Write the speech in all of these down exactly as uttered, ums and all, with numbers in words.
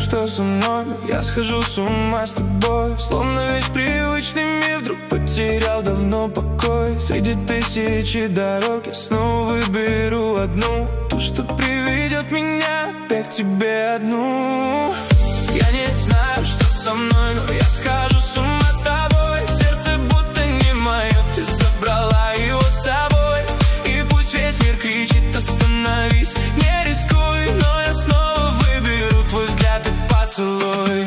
что со мной, но я схожу с ума с тобой. Словно весь привычный мир вдруг потерял давно покой. Среди тысячи дорог я снова выберу одну, ту, что приведет меня опять к тебе одну. Я не знаю, что со мной, но я схожу с ума с тобой. Сердце будто не мое, ты забрала его с собой. И пусть весь мир кричит: остановись, не рискуй, но я снова выберу твой взгляд и поцелуй.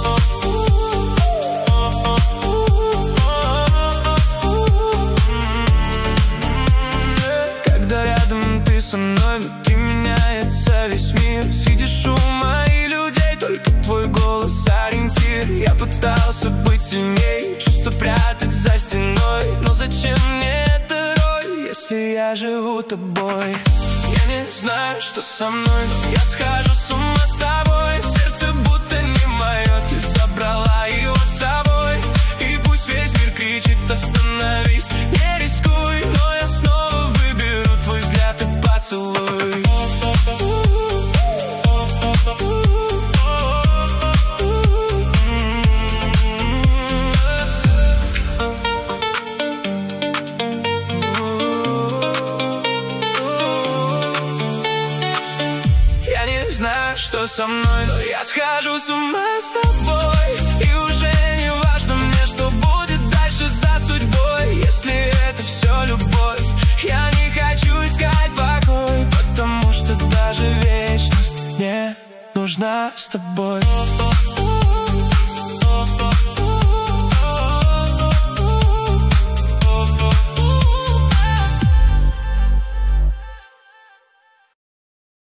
Когда рядом ты со мной, внутри меняется весь мир. Среди шума и людей только твой голос ориентир. Я пытался быть сильней, чувство прятать за стеной, но зачем мне эта роль, если я живу тобой? Я не знаю, что со мной, но я схожу с ума с тобой. Сердце будто не мое, ты забрала его с собой. И пусть весь мир кричит: остановись, не рискуй, но я снова выберу твой взгляд и поцелуй. Я не знаю, что со мной, но я схожу с ума с тобой. И уже не важно мне, что будет дальше за судьбой. Если это все любовь, я не хочу искать покой, потому что даже вечность мне нужна с тобой.